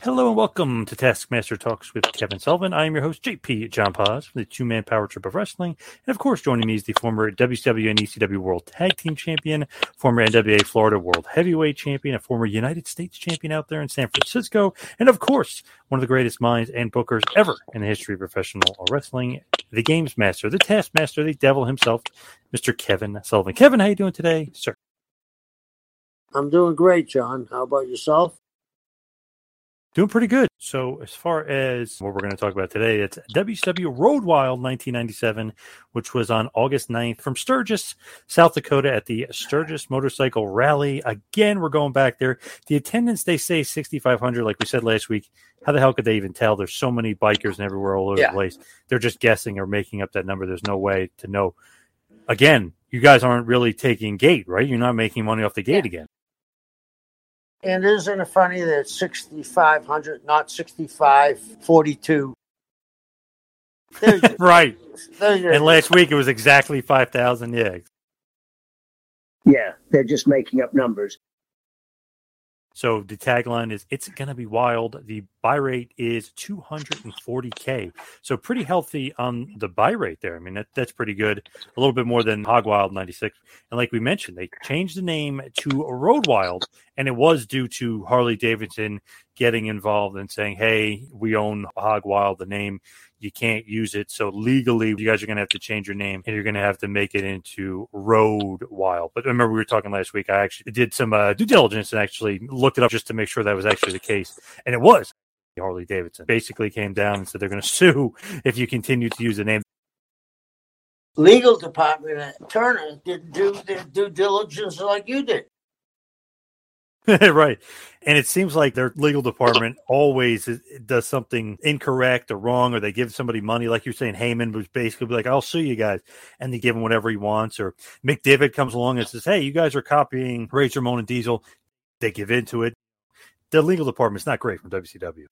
Hello and welcome to Taskmaster Talks with Kevin Sullivan. I am your host, JP John Paz, from the two-man power trip of wrestling. And of course, joining me is the former WCW and ECW World Tag Team Champion, former NWA Florida World Heavyweight Champion, a former United States Champion out there in San Francisco, and of course, one of the greatest minds and bookers ever in the history of professional wrestling, the Games Master, the Taskmaster, the Devil himself, Mr. Kevin Sullivan. Kevin, how are you doing today, sir? I'm doing great, John. How about yourself? Doing pretty good. So as far as what we're going to talk about today, it's WCW Road Wild 1997, which was on August 9th from Sturgis, South Dakota at the Sturgis Motorcycle Rally. Again, we're going back there. The attendance, they say 6,500, like we said last week. How the hell could they even tell? There's so many bikers and everywhere all over the place. They're just guessing or making up that number. There's no way to know. Again, you guys aren't really taking gate, right? You're not making money off the gate again. And isn't it funny that it's 6,500, not 6,542? Right. And last week it was exactly 5,000. Yeah. Yeah, they're just making up numbers. So the tagline is, it's going to be wild. The buy rate is $240K. So pretty healthy on the buy rate there. I mean, that's pretty good. A little bit more than Hog Wild 96. And like we mentioned, they changed the name to Road Wild. And it was due to Harley Davidson getting involved and saying, hey, we own Hog Wild, the name. You can't use it. So legally, you guys are going to have to change your name and you're going to have to make it into Road Wild. But remember, we were talking last week. I actually did some due diligence and actually looked it up just to make sure that was actually the case. And it was. Harley Davidson basically came down and said they're going to sue if you continue to use the name. Legal department at Turner didn't do their due diligence like you did. Right. And it seems like their legal department always does something incorrect or wrong, or they give somebody money. Like you're saying, Heyman was basically like, I'll sue you guys. And they give him whatever he wants. Or Mick David comes along and says, hey, you guys are copying Razor Ramon and Diesel. They give into it. The legal department's not great from WCW.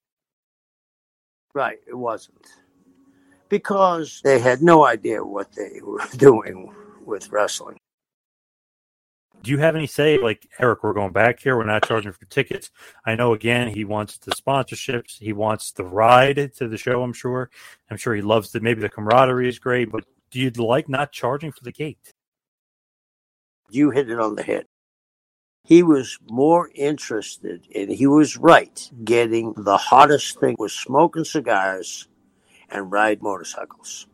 Right. It wasn't. Because they had no idea what they were doing with wrestling. Do you have any say, like, Eric, we're going back here. We're not charging for tickets. I know, again, he wants the sponsorships. He wants the ride to the show, I'm sure. I'm sure he loves maybe the camaraderie is great. But do you like not charging for the gate? You hit it on the head. He was more interested, and he was right, getting the hottest thing was smoking cigars and ride motorcycles.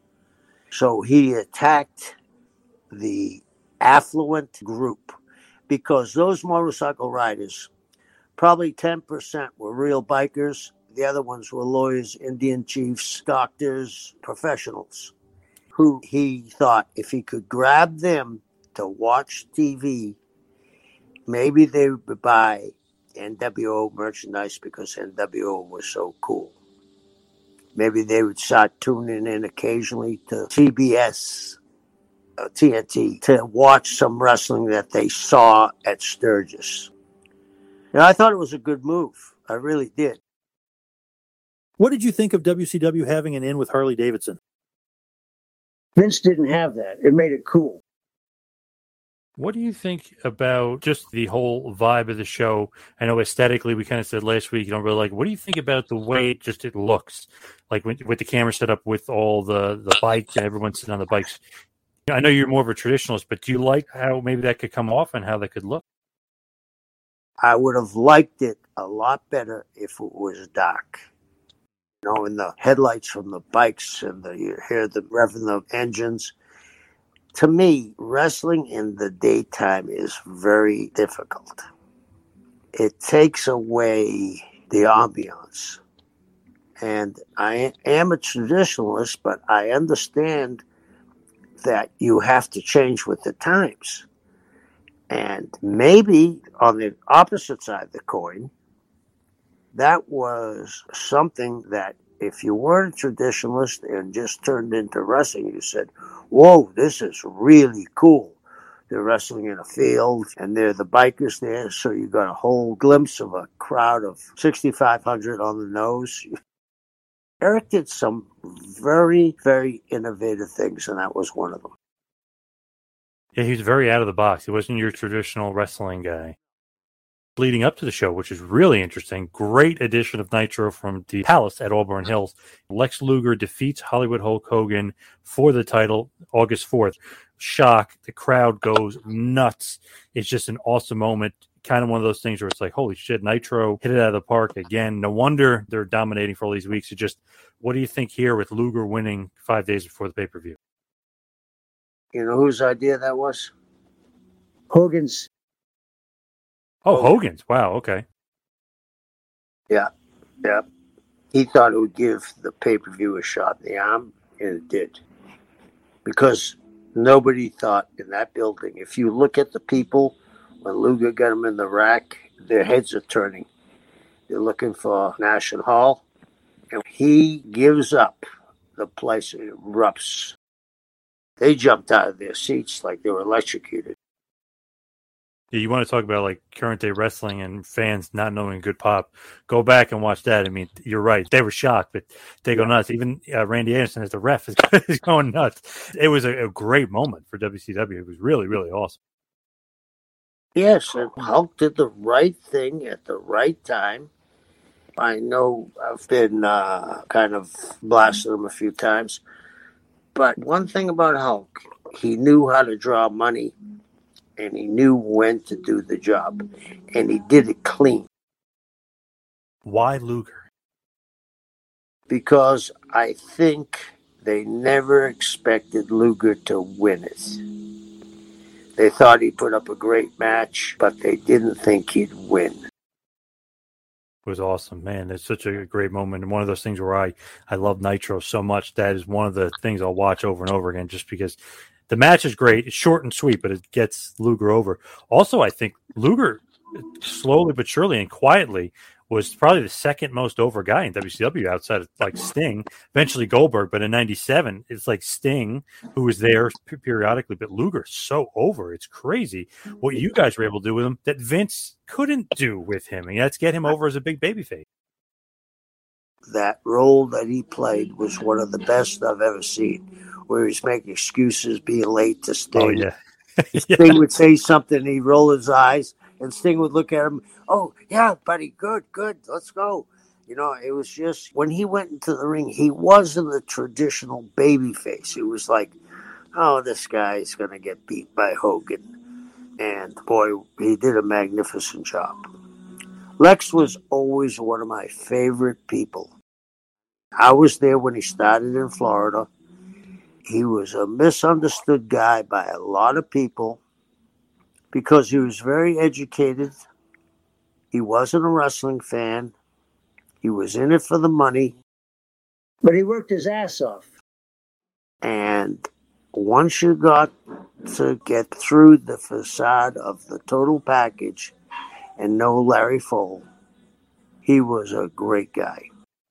So he attacked the affluent group because those motorcycle riders, probably 10% were real bikers. The other ones were lawyers, Indian chiefs, doctors, professionals, who he thought if he could grab them to watch TV, maybe they would buy NWO merchandise because NWO was so cool. Maybe they would start tuning in occasionally to TBS, TNT, to watch some wrestling that they saw at Sturgis. And I thought it was a good move. I really did. What did you think of WCW having an in with Harley Davidson? Vince didn't have that. It made it cool. What do you think about just the whole vibe of the show? I know aesthetically, we kind of said last week, you don't really like. What do you think about the way it looks? Like with the camera set up with all the bikes and everyone sitting on the bikes. I know you're more of a traditionalist, but do you like how maybe that could come off and how that could look? I would have liked it a lot better if it was dark. You know, and the headlights from the bikes and you hear the revving the engines. To me, wrestling in the daytime is very difficult. It takes away the ambiance. And I am a traditionalist, but I understand that you have to change with the times. And maybe on the opposite side of the coin, that was something that if you weren't a traditionalist and just turned into wrestling, you said, whoa, this is really cool. They're wrestling in a field and they're the bikers there. So you got a whole glimpse of a crowd of 6,500 on the nose. Eric did some very, very innovative things, and that was one of them. Yeah, he was very out of the box. He wasn't your traditional wrestling guy. leading up to the show, which is really interesting. Great edition of Nitro from the Palace at Auburn Hills. Lex Luger defeats Hollywood Hulk Hogan for the title August 4th. Shock. The crowd goes nuts. It's just an awesome moment. Kind of one of those things where it's like, holy shit, Nitro hit it out of the park again. No wonder they're dominating for all these weeks. It just, what do you think here with Luger winning 5 days before the pay-per-view? You know whose idea that was? Hogan's. Oh, Hogan's. Wow, okay. Yeah. He thought it would give the pay-per-view a shot in the arm, and it did. Because nobody thought in that building, if you look at the people, when Luger got them in the rack, their heads are turning. They're looking for National Hall. And he gives up. The place erupts. They jumped out of their seats like they were electrocuted. Yeah, you want to talk about like current day wrestling and fans not knowing good pop. Go back and watch that. I mean, you're right. They were shocked, but they go nuts. Even Randy Anderson as the ref is going nuts. It was a great moment for WCW. It was really, really awesome. Yes, and Hulk did the right thing at the right time. I know I've been kind of blasting him a few times. But one thing about Hulk, he knew how to draw money, and he knew when to do the job, and he did it clean. Why Luger? Because I think they never expected Luger to win it. They thought he put up a great match, but they didn't think he'd win. It was awesome, man. It's such a great moment. And one of those things where I love Nitro so much. That is one of the things I'll watch over and over again just because the match is great. It's short and sweet, but it gets Luger over. Also, I think Luger, slowly but surely and quietly, was probably the second most over guy in WCW outside of like Sting, eventually Goldberg. But in 97, it's like Sting, who was there periodically, but Luger's so over. It's crazy what you guys were able to do with him that Vince couldn't do with him. And that's get him over as a big babyface. That role that he played was one of the best I've ever seen, where he's making excuses, being late to Sting. Oh, yeah. Sting would say something, he'd roll his eyes, and Sting would look at him, oh, yeah, buddy, good, let's go. You know, it was just, when he went into the ring, he wasn't a traditional babyface. It was like, oh, this guy's going to get beat by Hogan. And, boy, he did a magnificent job. Lex was always one of my favorite people. I was there when he started in Florida. He was a misunderstood guy by a lot of people because he was very educated. He wasn't a wrestling fan. He was in it for the money. But he worked his ass off. And once you got to get through the facade of the total package and know Larry Fole, he was a great guy.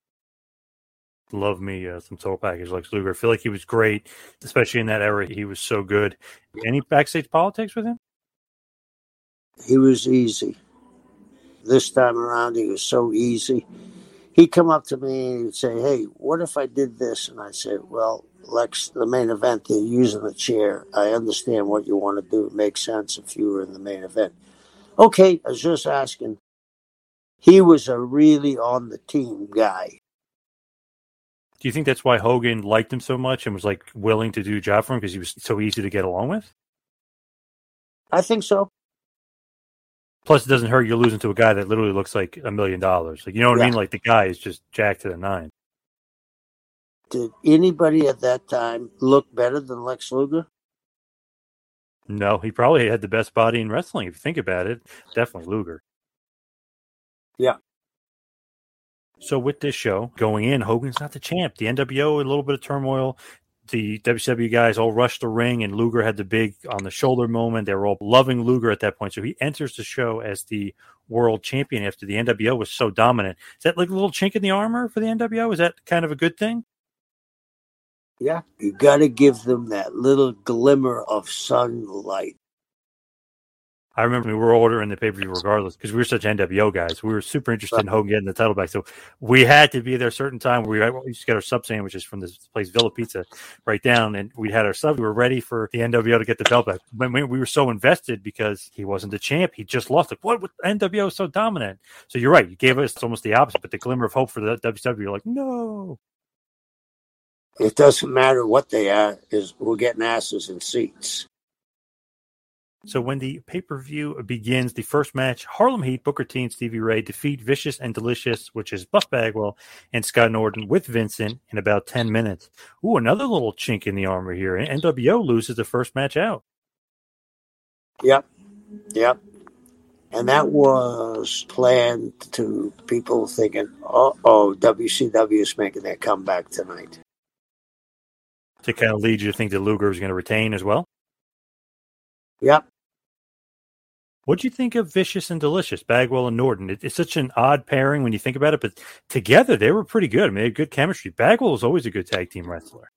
Love me some total package Lex Luger. I feel like he was great, especially in that era. He was so good. Any backstage politics with him? He was easy. This time around, he was so easy. He'd come up to me and he'd say, hey, what if I did this? And I'd say, well, Lex, the main event, they're using the chair. I understand what you want to do. It makes sense if you were in the main event. Okay, I was just asking. He was a really on-the-team guy. Do you think that's why Hogan liked him so much and was like willing to do a job for him because he was so easy to get along with? I think so. Plus, it doesn't hurt you losing to a guy that literally looks like $1 million. Like, you know what I mean? Like the guy is just jacked to the nine. Did anybody at that time look better than Lex Luger? No, he probably had the best body in wrestling. If you think about it, definitely Luger. Yeah. So with this show going in, Hogan's not the champ. The NWO, a little bit of turmoil. The WCW guys all rushed the ring, and Luger had the big on the shoulder moment. They were all loving Luger at that point. So he enters the show as the world champion after the NWO was so dominant. Is that like a little chink in the armor for the NWO? Is that kind of a good thing? Yeah. You got to give them that little glimmer of sunlight. I remember we were ordering the pay-per-view regardless because we were such NWO guys. We were super interested in Hogan getting the title back. So we had to be there a certain time. We used to get our sub sandwiches from this place, Villa Pizza, right down. And we had our sub. We were ready for the NWO to get the belt back. But we were so invested because he wasn't the champ. He just lost. Like, what? NWO is so dominant. So you're right. You gave us almost the opposite. But the glimmer of hope for the WCW, you're like, no. It doesn't matter what they are, is we're getting asses in seats. So when the pay-per-view begins, the first match, Harlem Heat, Booker T and Stevie Ray defeat Vicious and Delicious, which is Buff Bagwell and Scott Norton with Vincent in about 10 minutes. Ooh, another little chink in the armor here. NWO loses the first match out. Yep. And that was planned to people thinking, WCW is making their comeback tonight. To kind of lead you to think that Luger is going to retain as well? Yep. What'd you think of Vicious and Delicious, Bagwell and Norton? It's such an odd pairing when you think about it, but together they were pretty good. I mean, they had good chemistry. Bagwell was always a good tag team wrestler.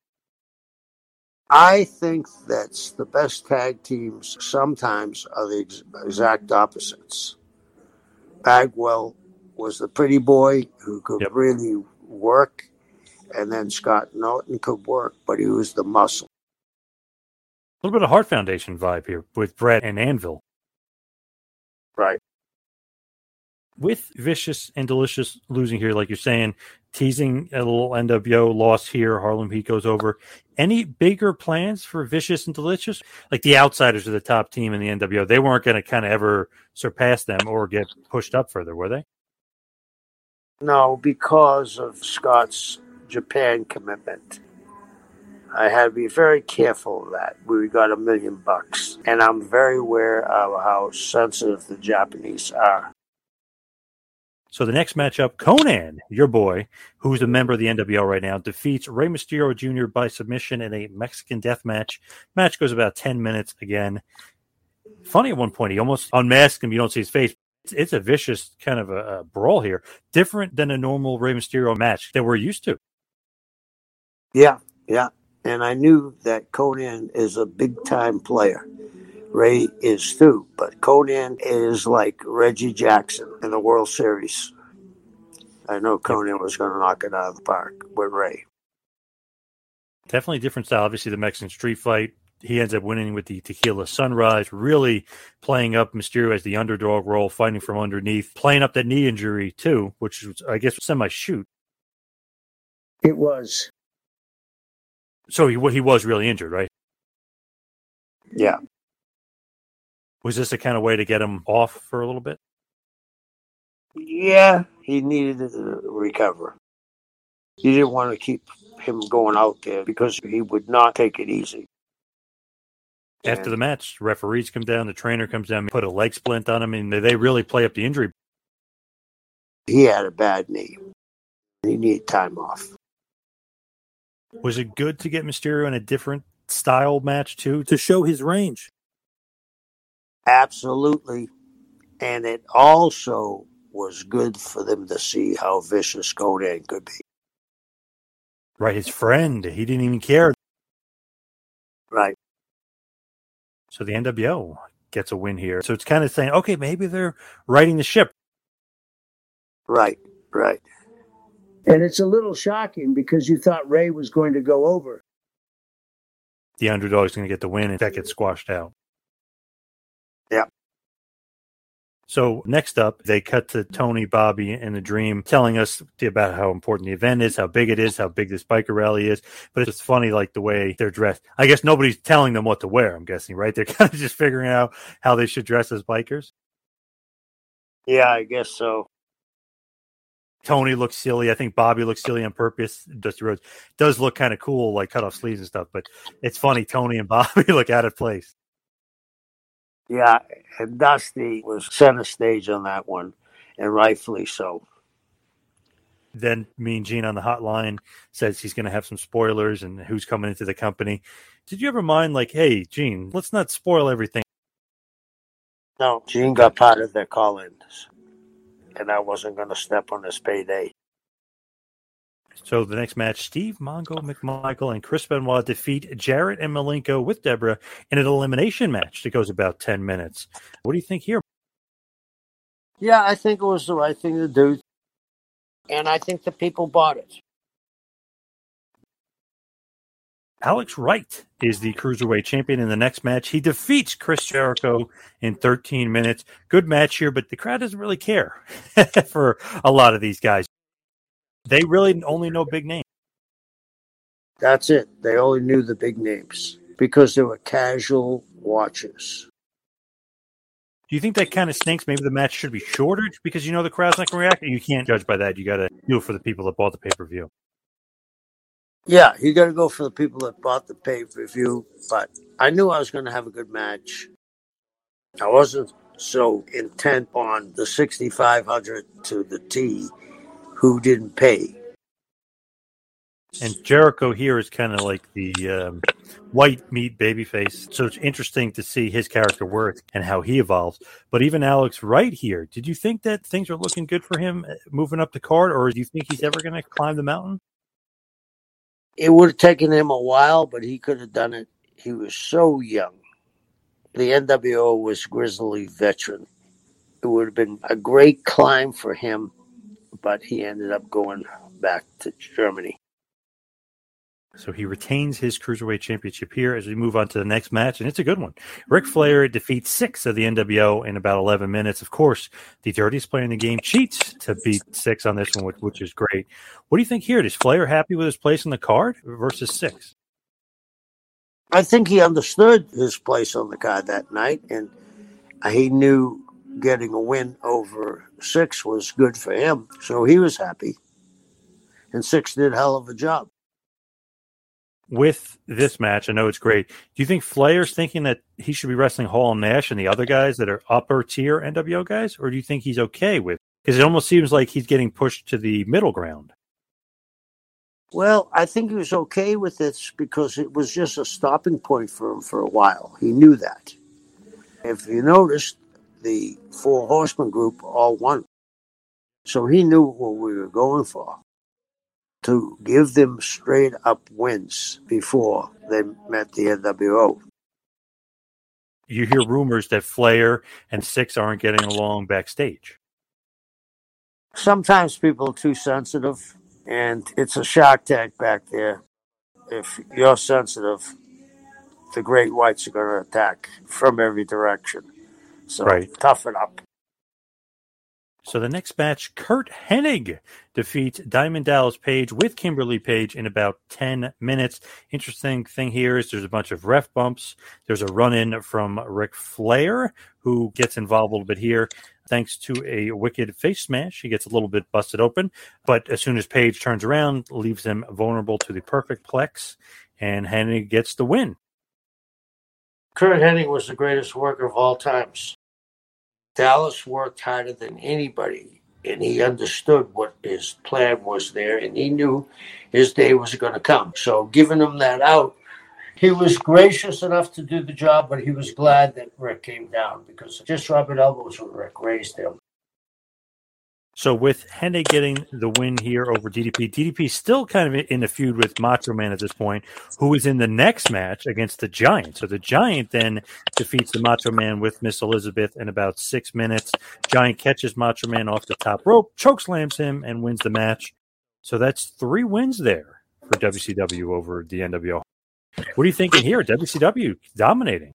I think that's the best tag teams sometimes are the exact opposites. Bagwell was the pretty boy who could really work, and then Scott Norton could work, but he was the muscle. A little bit of Heart Foundation vibe here with Brett and Anvil. Right. With Vicious and Delicious losing here, like you're saying, teasing a little NWO loss here, Harlem Heat goes over. Any bigger plans for Vicious and Delicious? Like the Outsiders are the top team in the NWO. They weren't going to kind of ever surpass them or get pushed up further, were they? No, because of Scott's Japan commitment. I had to be very careful of that. We got $1 million, and I'm very aware of how sensitive the Japanese are. So the next matchup, Conan, your boy, who's a member of the NWO right now, defeats Rey Mysterio Jr. by submission in a Mexican death match. Match goes about 10 minutes again. Funny at one point, he almost unmasked him. You don't see his face. It's a vicious kind of a brawl here. Different than a normal Rey Mysterio match that we're used to. Yeah. And I knew that Conan is a big-time player. Ray is too, but Conan is like Reggie Jackson in the World Series. I know Conan was going to knock it out of the park with Ray. Definitely different style. Obviously, the Mexican street fight. He ends up winning with the Tequila Sunrise, really playing up Mysterio as the underdog role, fighting from underneath, playing up that knee injury too, which was, I guess, semi-shoot. It was. So he was really injured, right? Yeah. Was this a kind of way to get him off for a little bit? Yeah, he needed to recover. He didn't want to keep him going out there because he would not take it easy. After the match, referees come down, the trainer comes down, put a leg splint on him, and they really play up the injury. He had a bad knee. He needed time off. Was it good to get Mysterio in a different style match, too? To show his range? Absolutely. And it also was good for them to see how vicious Conan could be. Right, his friend. He didn't even care. Right. So the NWO gets a win here. So it's kind of saying, okay, maybe they're righting the ship. Right. And it's a little shocking because you thought Ray was going to go over. The underdog's going to get the win and that gets squashed out. Yeah. So next up, they cut to Tony, Bobby, and the Dream telling us about how important the event is, how big it is, how big this biker rally is. But it's funny, like the way they're dressed. I guess nobody's telling them what to wear, I'm guessing, right? They're kind of just figuring out how they should dress as bikers. Yeah, I guess so. Tony looks silly. I think Bobby looks silly on purpose. Dusty Rhodes does look kind of cool, like cut off sleeves and stuff. But it's funny. Tony and Bobby look out of place. Yeah, and Dusty was center stage on that one, and rightfully so. Then Mean Gene on the hotline says he's going to have some spoilers and who's coming into the company. Did you ever mind, like, hey, Gene, let's not spoil everything? No, Gene got part of their call-ins. And I wasn't going to step on his payday. So the next match, Steve Mongo McMichael and Chris Benoit defeat Jarrett and Malenko with Deborah in an elimination match that goes about 10 minutes. What do you think here? Yeah, I think it was the right thing to do. And I think the people bought it. Alex Wright is the Cruiserweight champion in the next match. He defeats Chris Jericho in 13 minutes. Good match here, but the crowd doesn't really care for a lot of these guys. They really only know big names. That's it. They only knew the big names because they were casual watchers. Do you think that kind of stinks? Maybe the match should be shorter because the crowd's not going to react? You can't judge by that. You got to do it for the people that bought the pay-per-view. Yeah, you got to go for the people that bought the pay-per-view. But I knew I was going to have a good match. I wasn't so intent on the 6,500 to the T who didn't pay. And Jericho here is kind of like the white meat babyface. So it's interesting to see his character work and how he evolves. But even Alex Wright here, did you think that things are looking good for him moving up the card, or do you think he's ever going to climb the mountain? It would have taken him a while, but he could have done it. He was so young. The NWO was grizzly veteran. It would have been a great climb for him, but he ended up going back to Germany. So he retains his Cruiserweight Championship here as we move on to the next match, and it's a good one. Ric Flair defeats 6 of the NWO in about 11 minutes. Of course, the dirtiest player in the game cheats to beat 6 on this one, which is great. What do you think here? Is Flair happy with his place on the card versus 6? I think he understood his place on the card that night, and he knew getting a win over 6 was good for him, so he was happy. And 6 did a hell of a job. With this match, I know it's great. Do you think Flair's thinking that he should be wrestling Hall and Nash and the other guys that are upper tier NWO guys, or do you think he's okay with? Because it almost seems like he's getting pushed to the middle ground. Well, I think he was okay with this because it was just a stopping point for him for a while. He knew that. If you noticed, the 4 Horsemen group all won. So he knew what we were going for. To give them straight up wins before they met the NWO. You hear rumors that Flair and 6 aren't getting along backstage. Sometimes people are too sensitive, and it's a shark tank back there. If you're sensitive, the great whites are going to attack from every direction. So Toughen up. So the next match, Curt Hennig defeats Diamond Dallas Page with Kimberly Page in about 10 minutes. Interesting thing here is there's a bunch of ref bumps. There's a run-in from Ric Flair, who gets involved a little bit here. Thanks to a wicked face smash, he gets a little bit busted open. But as soon as Page turns around, leaves him vulnerable to the perfect plex, and Hennig gets the win. Curt Hennig was the greatest worker of all times. Dallas worked harder than anybody, and he understood what his plan was there, and he knew his day was going to come. So giving him that out, he was gracious enough to do the job, but he was glad that Rick came down because just rubbing elbows with Rick raised him. So with Hennig getting the win here over DDP, DDP still kind of in the feud with Macho Man at this point, who is in the next match against the Giant. So the Giant then defeats the Macho Man with Miss Elizabeth in about 6 minutes. Giant catches Macho Man off the top rope, chokeslams him, and wins the match. So that's 3 wins there for WCW over the NWO. What are you thinking here? WCW dominating.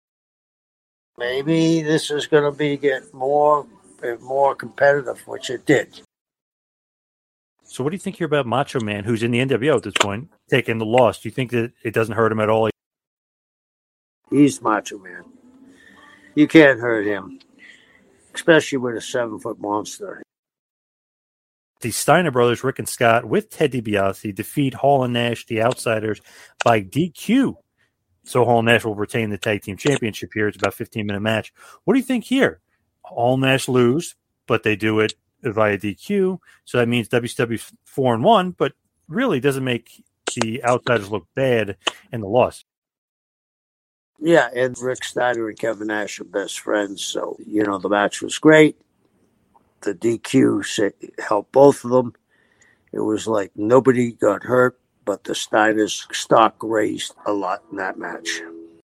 Maybe this is going to get more competitive, which it did. So what do you think here about Macho Man, who's in the NWO at this point, taking the loss? Do you think that it doesn't hurt him at all? He's Macho Man. You can't hurt him, especially with a 7-foot monster. The Steiner brothers, Rick and Scott, with Ted DiBiase, defeat Hall and Nash, the Outsiders, by DQ. So Hall and Nash will retain the tag team championship here. It's about a 15-minute match. What do you think here? Hall and Nash lose, but they do it via DQ. So that means WCW's 4-1, but really doesn't make the Outsiders look bad in the loss. Yeah, and Rick Steiner and Kevin Nash are best friends. So, the match was great. The DQ helped both of them. It was like nobody got hurt, but the Steiners' stock raised a lot in that match.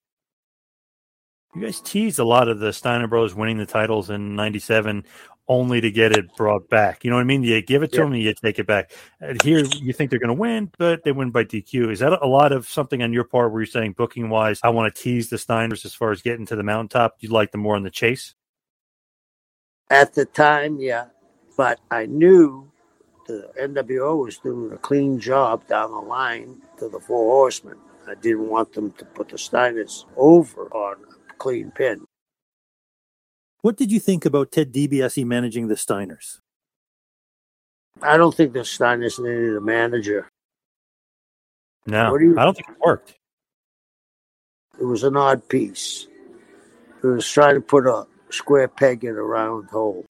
You guys teased a lot of the Steiner brothers winning the titles in '97 only to get it brought back. You know what I mean? You give it to them and you take it back. And here you think they're going to win, but they win by DQ. Is that a lot of something on your part where you're saying booking-wise, I want to tease the Steiners as far as getting to the mountaintop? You'd like them more on the chase? At the time, yeah. But I knew the NWO was doing a clean job down the line to the Four Horsemen. I didn't want them to put the Steiners over on a clean pin. What did you think about Ted DiBiase managing the Steiners? I don't think the Steiners needed a manager. No, I don't think it worked. It was an odd piece. It was trying to put a square peg in a round hole.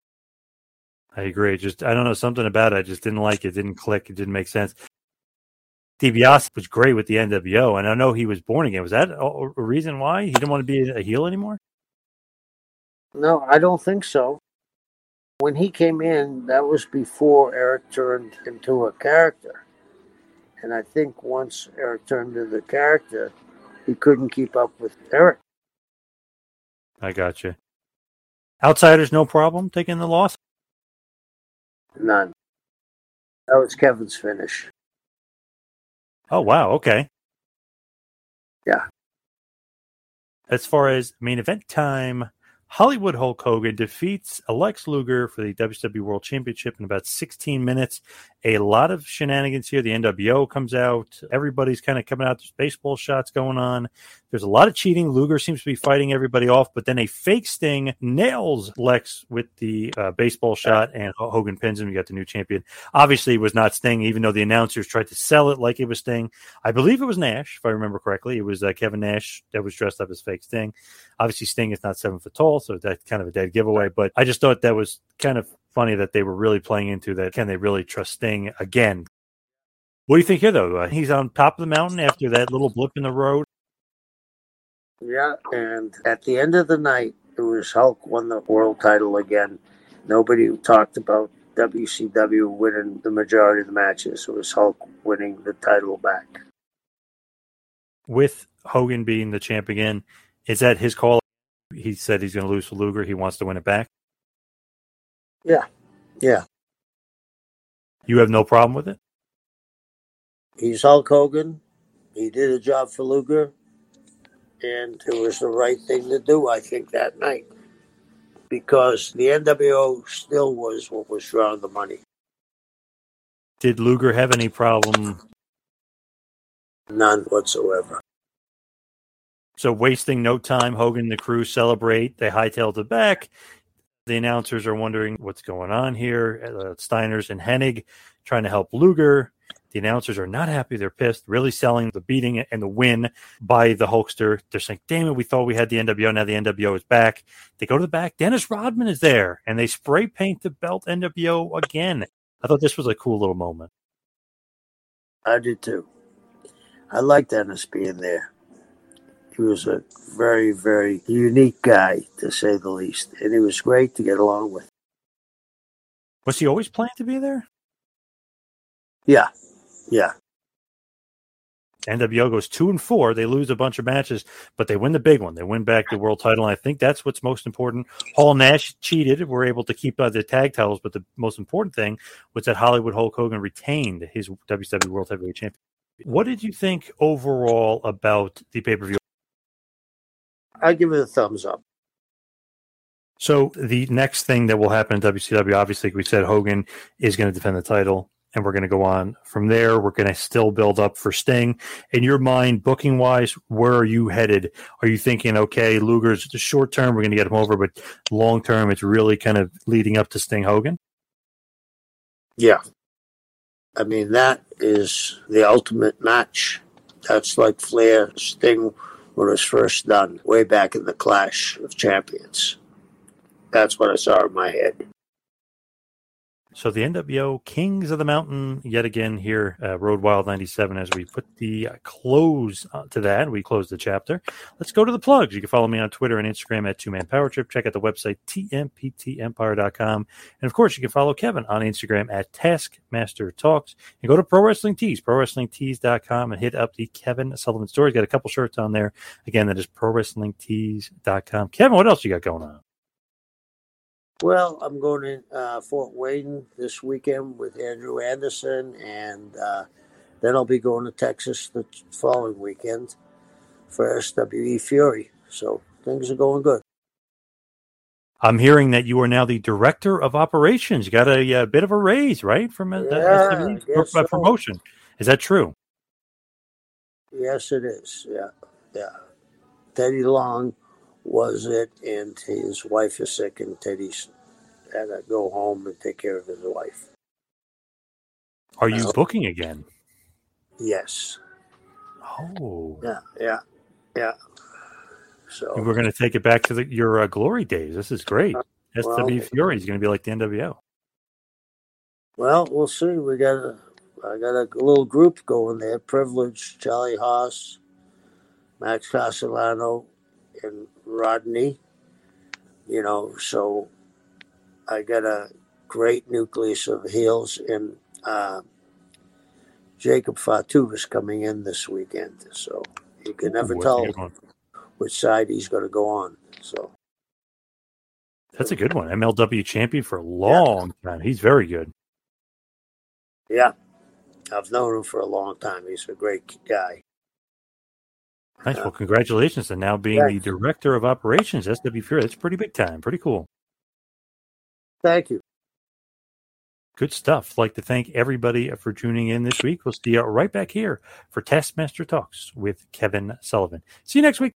I agree. I don't know, something about it. I just didn't like it. Didn't click. It didn't make sense. DiBiase was great with the NWO, and I know he was born again. Was that a reason why he didn't want to be a heel anymore? No, I don't think so. When he came in, that was before Eric turned into a character. And I think once Eric turned into the character, he couldn't keep up with Eric. I got you. Outsiders, no problem taking the loss? None. That was Kevin's finish. Oh, wow. Okay. Yeah. As far as main event time, Hollywood Hulk Hogan defeats Lex Luger for the WCW World Championship in about 16 minutes. A lot of shenanigans here. The NWO comes out. Everybody's kind of coming out. There's baseball shots going on. There's a lot of cheating. Luger seems to be fighting everybody off, but then a fake Sting nails Lex with the baseball shot, and Hogan pins him. You got the new champion. Obviously, it was not Sting, even though the announcers tried to sell it like it was Sting. I believe it was Nash, if I remember correctly. It was Kevin Nash that was dressed up as fake Sting. Obviously, Sting is not 7 foot tall, so that's kind of a dead giveaway. But I just thought that was kind of funny that they were really playing into that. Can they really trust Sting again? What do you think here, though? He's on top of the mountain after that little blip in the road. Yeah, and at the end of the night, it was Hulk won the world title again. Nobody talked about WCW winning the majority of the matches. It was Hulk winning the title back. With Hogan being the champ again, is that his call? He said he's going to lose to Luger. He wants to win it back. Yeah. You have no problem with it? He's Hulk Hogan. He did a job for Luger. And it was the right thing to do, I think, that night. Because the NWO still was what was drawing the money. Did Luger have any problem? None whatsoever. So wasting no time, Hogan and the crew celebrate. They hightailed it back. The announcers are wondering what's going on here. Steiners and Hennig trying to help Luger. The announcers are not happy. They're pissed, really selling the beating and the win by the Hulkster. They're saying, damn it, we thought we had the NWO. Now the NWO is back. They go to the back. Dennis Rodman is there, and they spray paint the belt NWO again. I thought this was a cool little moment. I did too. I like Dennis being there. He was a very, very unique guy, to say the least. And he was great to get along with. Was he always planning to be there? Yeah. NWO goes 2-4. They lose a bunch of matches, but they win the big one. They win back the world title, and I think that's what's most important. Hall and Nash cheated. We're able to keep the tag titles, but the most important thing was that Hollywood Hulk Hogan retained his WCW World Heavyweight Champion. What did you think overall about the pay-per-view? I give it a thumbs up. So the next thing that will happen in WCW, obviously, we said Hogan is going to defend the title, and we're going to go on from there. We're going to still build up for Sting. In your mind, booking-wise, where are you headed? Are you thinking, okay, Luger's the short term, we're going to get him over, but long term, it's really kind of leading up to Sting Hogan? Yeah. I mean, that is the ultimate match. That's like Flair, Sting, when it was first done, way back in the Clash of Champions. That's what I saw in my head. So the NWO Kings of the Mountain yet again here, Road Wild 97. As we put the close to that, we close the chapter. Let's go to the plugs. You can follow me on Twitter and Instagram at 2Man Power Trip. Check out the website tmptempire.com, and of course you can follow Kevin on Instagram at Taskmaster Talks. And go to Pro Wrestling Tees, ProWrestlingTees.com, and hit up the Kevin Sullivan store. He's got a couple shirts on there. Again, that is ProWrestlingTees.com. Kevin, what else you got going on? Well, I'm going to Fort Wayne this weekend with Andrew Anderson, and then I'll be going to Texas the following weekend for SWE Fury. So things are going good. I'm hearing that you are now the director of operations. You got a bit of a raise, right, from SWE promotion. Is that true? Yes, it is. Yeah. Teddy Long was it, and his wife is sick, and Teddy's had to go home and take care of his wife. Are you booking again? Yes. Oh. Yeah. So we're going to take it back to your glory days. This is great. SW Fury is going to be like the NWO. Well, we'll see. I got a little group going there. Privilege, Charlie Haas, Max Castellano, and Rodney, so I got a great nucleus of heels, and Jacob Fatu is coming in this weekend, so you can never tell which side he's going to go on. So that's a good one. MLW champion for a long time. He's very good. Yeah, I've known him for a long time. He's a great guy. Nice. Well, congratulations on now being the director of operations, SW Fury. That's pretty big time. Pretty cool. Thank you. Good stuff. I'd like to thank everybody for tuning in this week. We'll see you right back here for Taskmaster Talks with Kevin Sullivan. See you next week.